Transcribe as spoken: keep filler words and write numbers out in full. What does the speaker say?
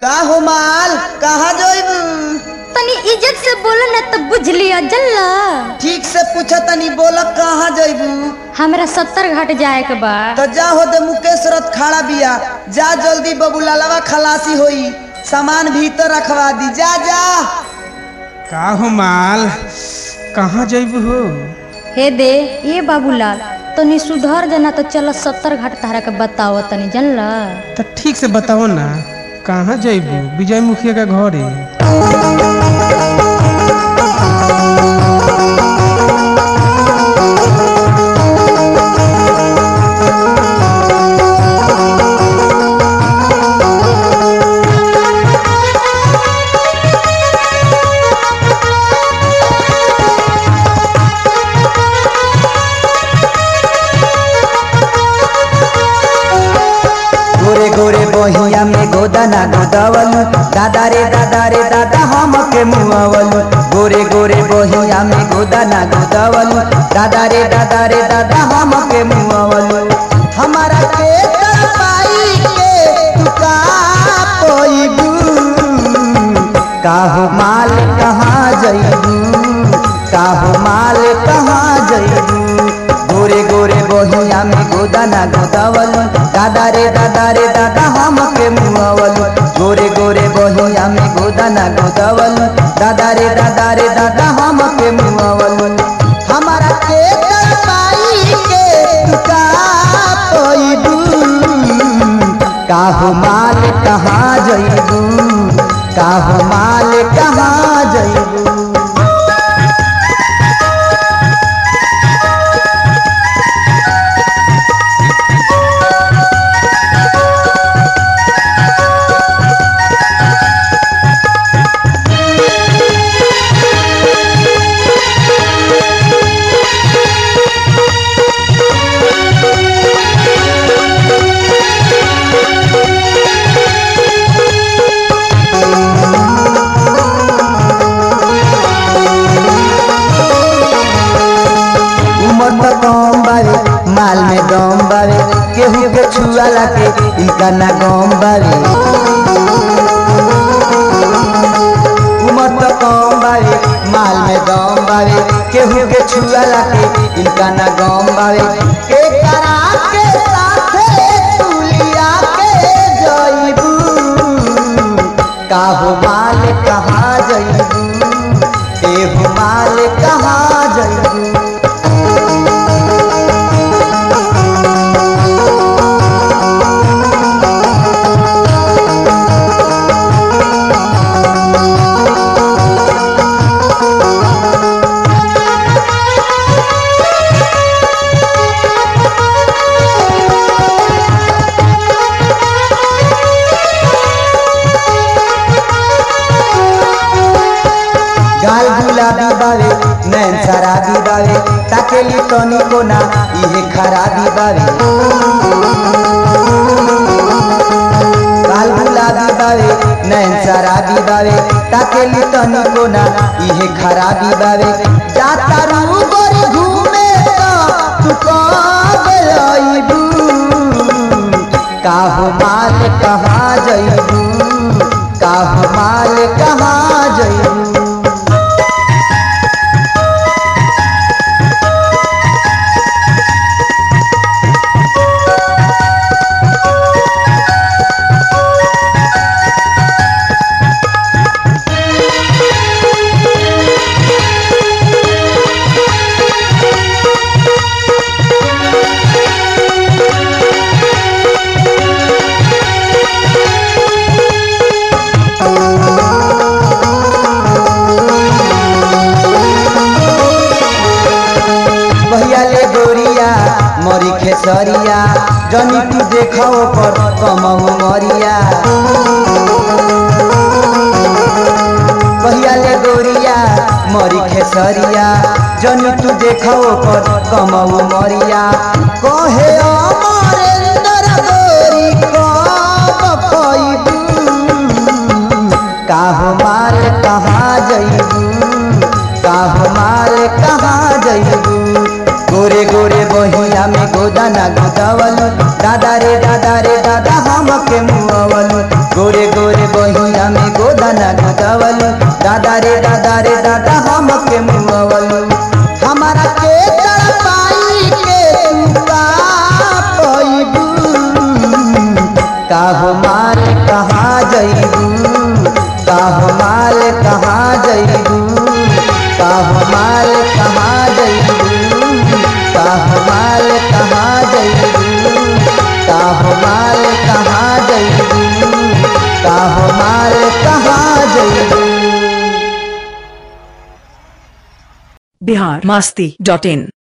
का हो माल कहाँ जोइबू? तनी इज्जत से बोलो ना तो बुझ लिया जल्ला। ठीक से पूछा तनी बोला कहाँ जोइबू? हमरा सत्तर घाट जाए के बा। तो जा हो दे मुकेश रथ खड़ा बिया, जा जल्दी बबूलालवा खलासी होई, सामान भीतर रखवा दी, जा जा। का हो माल कहाँ जाइबू हो? हे दे ये बाबूलाल तनी सुधर जाना तो चलो सत्तर घाट तारा के बताओ तनी जानला। तो ठीक से बताओ ना कहाँ जाइबू? विजय मुखिया का घर है। गोरे गोरे बहिया में गोदाना गोदावलू, दादा रे दादा रे दादा हम के मुआवलू। गोरे गोरे बहिया में गोदाना गोदावलू, दादा रे दादा रे दादा हम के मुआवलू। हमारा के तरपाई के तू का पोईबू? काहो माल कहाँ जइबू? काहो माल कहाँ जइबू? गोरे गोरे बहिया में गोदाना गोदावलू, दादा रे दादा रे दादा हम के मुआवलू। गोरे गोरे बहिया में गोदाना गोदावलू, दादा रे दादा रे दादा हम के मुआवलू। हमारा के तरपाई के तू का पोईबू? काहो माल कहाँ जइबू? काहो माल कहाँ जइबू? कम बावे माल में दम बावे, केहू के छुआला के इनका ना गम बावे। उमर तो कम बावे माल में दम बावे, केहू के छुआला के इनका ना गम बावे। के करा के साथे तुलिया के जइबू? काहो माल कहाँ जइबू? एहू माल कहाँ जइबू? गाल गुलाबी बावे नैन शराबी बावे, ताकेली तनी को ना इहे खराबी बावे। गाल गुलाबी बावे नैन शराबी बावे, ताकेली तनी को ना इहे खराबी बावे। जाता रू गोरी घूमे तो तू कब लइबू? काहो माल कहाँ जइबू? काहो माल कहाँ जइबू? मरी खेसरिया जनी तू देखो पर कमहु मरिया। कहिया ले गोरिया मरी खेसरिया जनी तू देखो पर कमहु मरिया। कहे अमरेंद्र गोरी कब खइबू? काहो माल कहाँ जइबू? काहो माल कहाँ जइबू? गोरे गोरे बहिया में गोदाना गोदावलू, दादा रे दादा रे दादा हम के मुआवलू। गोरे गोरे गोरे बहिया में गोदाना गोदावलू दादा रे दादा रे दादा हमके मुआवलू हमारा के तड़पाई के तू का पईबू काहो माल कहाँ जईबू काहो माल कहाँ जईबू काहो माल कहाँ जईबू काहो माल कहाँ जईबू काहो माल कहाँ जईबू काहो माल कहाँ जईबू। बिहार मस्ती डॉट इन।